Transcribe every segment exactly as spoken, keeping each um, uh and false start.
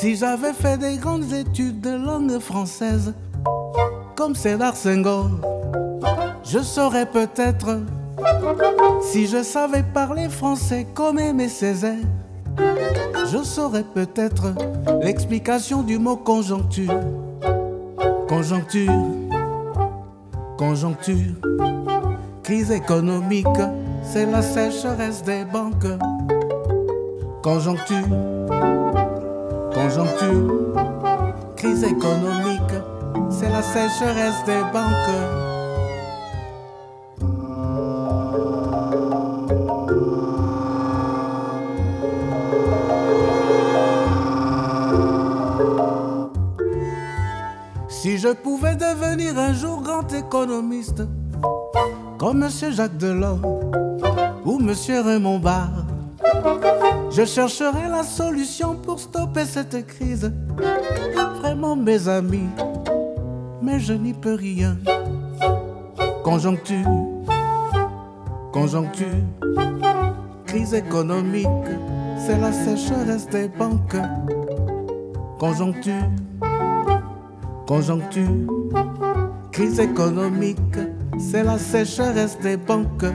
Si j'avais fait des grandes études de langue française, comme Sédar Senghor, je saurais peut-être. Si je savais parler français comme Aimé Césaire, je saurais peut-être l'explication du mot conjoncture. Conjoncture, conjoncture, crise économique, c'est la sécheresse des banques. Conjoncture, conjoncture, crise économique, c'est la sécheresse des banques. Si je pouvais devenir un jour grand économiste, comme Monsieur Jacques Delors ou Monsieur Raymond Barre, je chercherais la solution pour stopper cette crise. Vraiment mes amis, mais je n'y peux rien. Conjoncture, conjoncture, crise économique, c'est la sécheresse des banques. Conjoncture, conjoncture, crise économique, c'est la sécheresse des banques.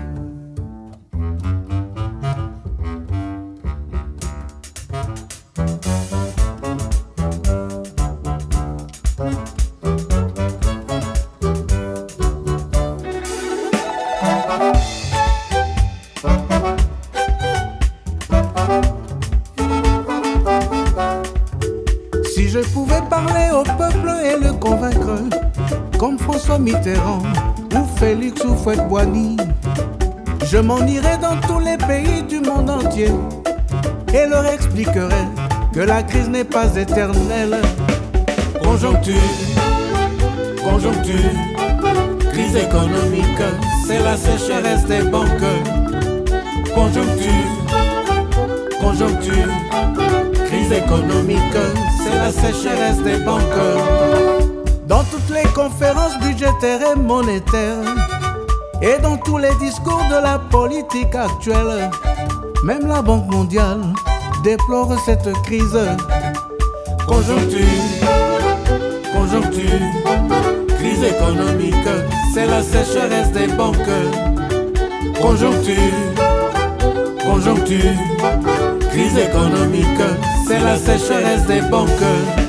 Si je pouvais parler au peuple et le convaincre, comme François Mitterrand ou Félix Houphouët-Boigny, je m'en irais dans tous les pays du monde entier et leur expliquerais que la crise n'est pas éternelle. Conjoncture, conjoncture, crise économique, c'est la sécheresse des banques. Conjoncture, conjoncture, crise économique, c'est la sécheresse des banques. Dans toutes les conférences budgétaires et monétaires et dans tous les discours de la politique actuelle, même la Banque mondiale déplore cette crise. Conjoncture, conjoncture, crise économique, c'est la sécheresse des banques. Conjoncture, conjoncture, crise économique, c'est la sécheresse des banques.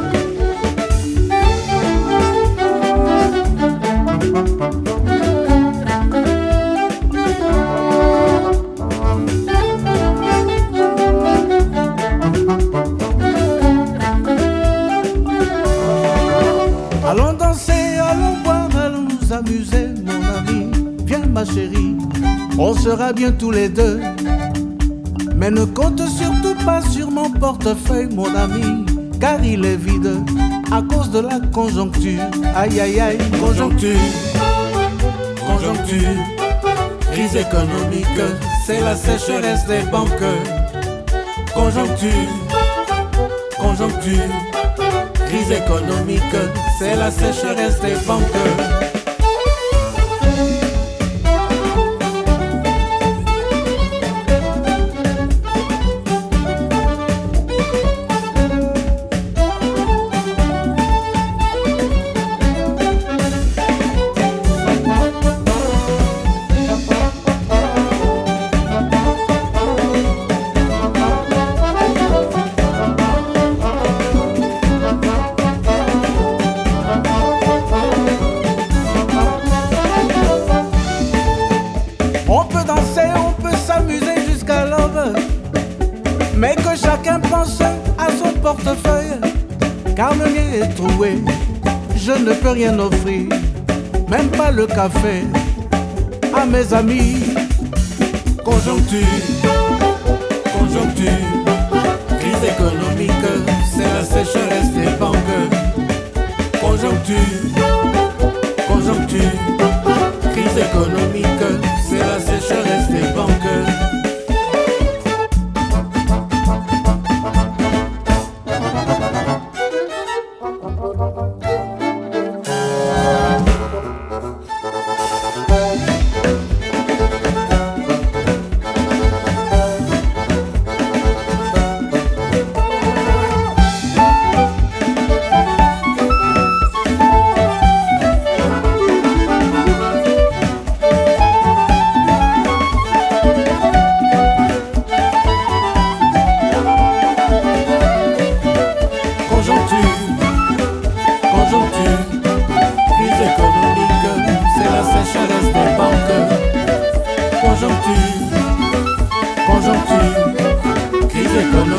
Allons danser, allons boire, allons nous amuser, mon ami. Viens ma chérie, on sera bien tous les deux. Mais ne compte surtout pas sur mon portefeuille, mon ami, car il est vide à cause de la conjoncture. Aïe aïe aïe, conjoncture, conjoncture, crise économique, c'est la sécheresse des banques. Conjoncture, conjoncture, crise économique, c'est la sécheresse des banques. On peut danser, on peut s'amuser jusqu'à l'aube, mais que chacun pense à son portefeuille, car le mien est troué, je ne peux rien offrir, même pas le café à mes amis. Conjoncture, conjoncture, crise économique, c'est la sécheresse des banques. Conjoncture, conjoncture, crise économique, c'est la sécheresse des banques. conjoncture, conjoncture, crise économique.